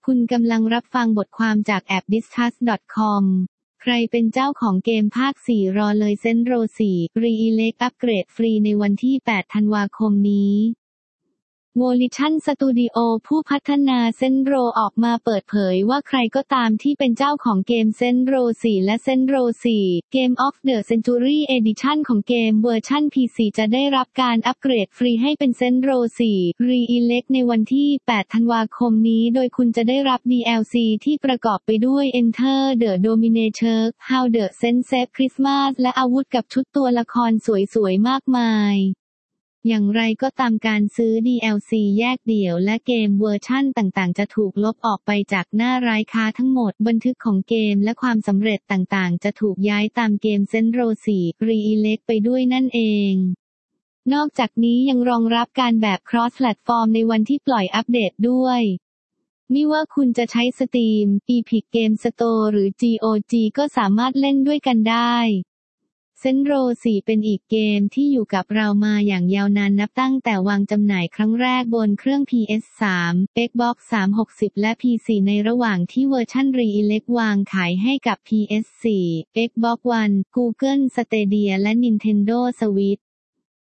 คุณกำลังรับฟังบทความจากแอป discuss.com ใครเป็นเจ้าของเกมภาค 4 รอเลย Saints Row 4 Re-Elect อัปเกรดฟรีในวันที่ 8 ธันวาคมนี้ Volition Studio ผู้พัฒนา Saints Row ออกมาเปิดเผยว่าใครก็ตามที่เป็นเจ้าของเกม Saints Row 4 และ Saints Row 4 Game of the Century Edition ของเกมเวอร์ชัน PC จะได้รับการอัปเกรดฟรีให้เป็น Saints Row 4 Re-Elect ในวันที่ 8 ธันวาคมนี้โดยคุณจะได้รับ DLC ที่ประกอบไปด้วย Enter the Dominator How the Saints Save Christmas และอาวุธกับชุดตัวละครสวยๆมากมายอย่างไรก็ตามการซื้อ DLC แยกเดี่ยวและเกมเวอร์ชั่นต่างๆจะถูกลบออกไปจากหน้าร้านค้าทั้งหมดบันทึกของเกมและความสำเร็จต่างๆจะถูกย้ายตามเกม Saints Row 4 Re-Elect ไปด้วยนั่นเองนอกจากนี้ยังรองรับการแบบ Cross Platform ในวันที่ปล่อยอัปเดตด้วยไม่ว่าคุณจะใช้ Steam, Epic Game Store หรือ GOG ก็สามารถเล่นด้วยกันได้Saints Row 4 เป็นอีกเกมที่อยู่กับเรามาอย่างยาวนานนับตั้งแต่วางจำหน่ายครั้งแรกบนเครื่อง PS3, Xbox 360 และ PC ในระหว่างที่เวอร์ชัน Re-Elect วางขายให้กับ PS4, Xbox One, Google Stadia และ Nintendo Switch